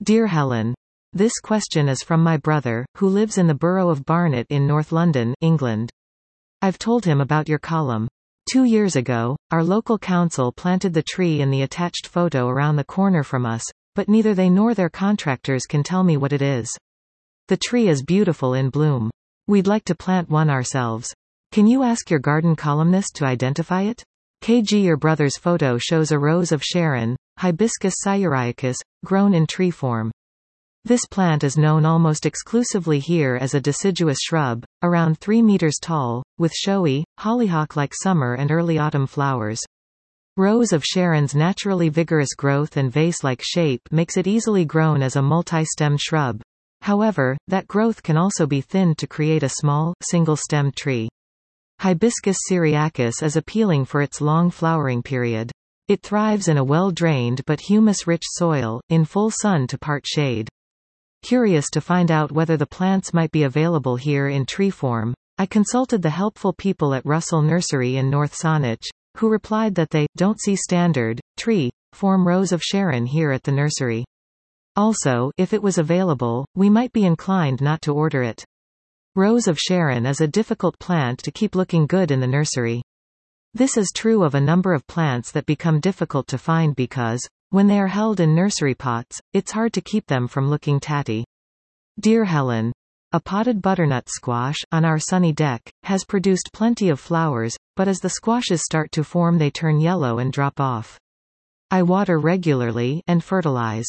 Dear Helen. This question is from my brother, who lives in the borough of Barnet in North London, England. I've told him about your column. 2 years ago, our local council planted the tree in the attached photo around the corner from us, but neither they nor their contractors can tell me what it is. The tree is beautiful in bloom. We'd like to plant one ourselves. Can you ask your garden columnist to identify it? KG Your brother's photo shows a rose of Sharon, Hibiscus syriacus, grown in tree form. This plant is known almost exclusively here as a deciduous shrub, around 3 meters tall, with showy, hollyhock-like summer and early autumn flowers. Rose of Sharon's naturally vigorous growth and vase-like shape makes it easily grown as a multi-stemmed shrub. However, that growth can also be thinned to create a small, single-stemmed tree. Hibiscus syriacus is appealing for its long flowering period. It thrives in a well-drained but humus-rich soil, in full sun to part shade. Curious to find out whether the plants might be available here in tree form, I consulted the helpful people at Russell Nursery in North Saanich, who replied that they don't see standard, tree form Rose of Sharon here at the nursery. Also, if it was available, we might be inclined not to order it. Rose of Sharon is a difficult plant to keep looking good in the nursery. This is true of a number of plants that become difficult to find because, when they are held in nursery pots, it's hard to keep them from looking tatty. Dear Helen. A potted butternut squash, on our sunny deck, has produced plenty of flowers, but as the squashes start to form they turn yellow and drop off. I water regularly, and fertilize.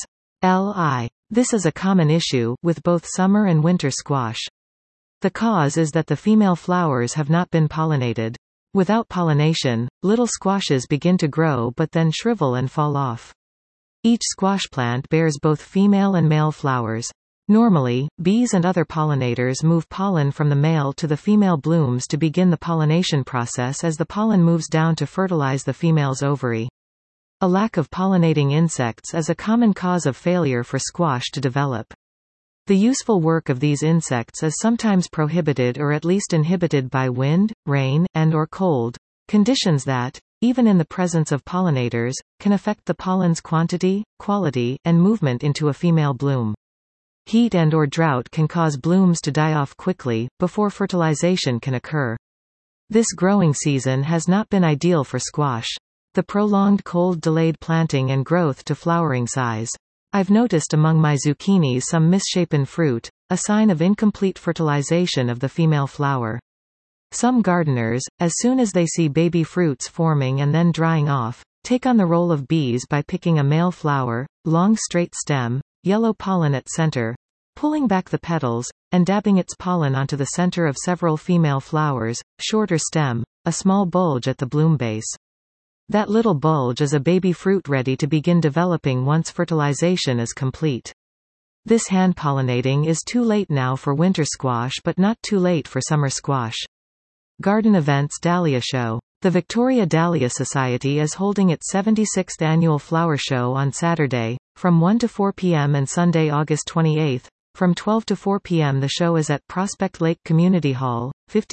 This is a common issue, with both summer and winter squash. The cause is that the female flowers have not been pollinated. Without pollination, little squashes begin to grow but then shrivel and fall off. Each squash plant bears both female and male flowers. Normally, bees and other pollinators move pollen from the male to the female blooms to begin the pollination process as the pollen moves down to fertilize the female's ovary. A lack of pollinating insects is a common cause of failure for squash to develop. The useful work of these insects is sometimes prohibited or at least inhibited by wind, rain, and/or cold, conditions that, even in the presence of pollinators, can affect the pollen's quantity, quality, and movement into a female bloom. Heat and/or drought can cause blooms to die off quickly, before fertilization can occur. This growing season has not been ideal for squash. The prolonged cold delayed planting and growth to flowering size. I've noticed among my zucchinis some misshapen fruit, a sign of incomplete fertilization of the female flower. Some gardeners, as soon as they see baby fruits forming and then drying off, take on the role of bees by picking a male flower, long straight stem, yellow pollen at center, pulling back the petals, and dabbing its pollen onto the center of several female flowers, shorter stem, a small bulge at the bloom base. That little bulge is a baby fruit ready to begin developing once fertilization is complete. This hand-pollinating is too late now for winter squash but not too late for summer squash. Garden Events Dahlia Show. The Victoria Dahlia Society is holding its 76th annual flower show on Saturday, from 1 to 4 p.m. and Sunday, August 28. From 12 to 4 p.m. The show is at Prospect Lake Community Hall,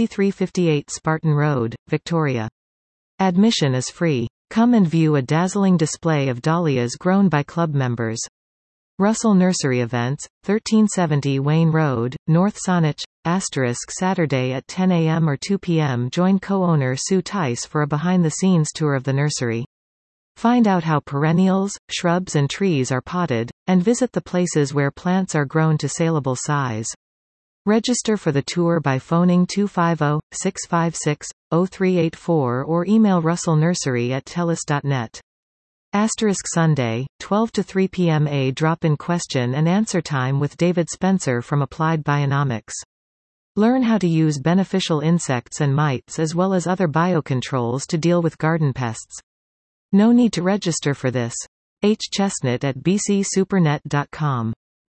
5358 Spartan Road, Victoria. Admission is free. Come and view a dazzling display of dahlias grown by club members. Russell Nursery Events, 1370 Wayne Road, North Saanich, Saturday at 10 a.m. or 2 p.m. Join co-owner Sue Tice for a behind-the-scenes tour of the nursery. Find out how perennials, shrubs and trees are potted, and visit the places where plants are grown to saleable size. Register for the tour by phoning 250-656-0384 or email russellnursery@telus.net. Sunday, 12 to 3 p.m. A drop-in question and answer time with David Spencer from Applied Bionomics. Learn how to use beneficial insects and mites as well as other biocontrols to deal with garden pests. No need to register for this. Chestnut at bcsupernet.com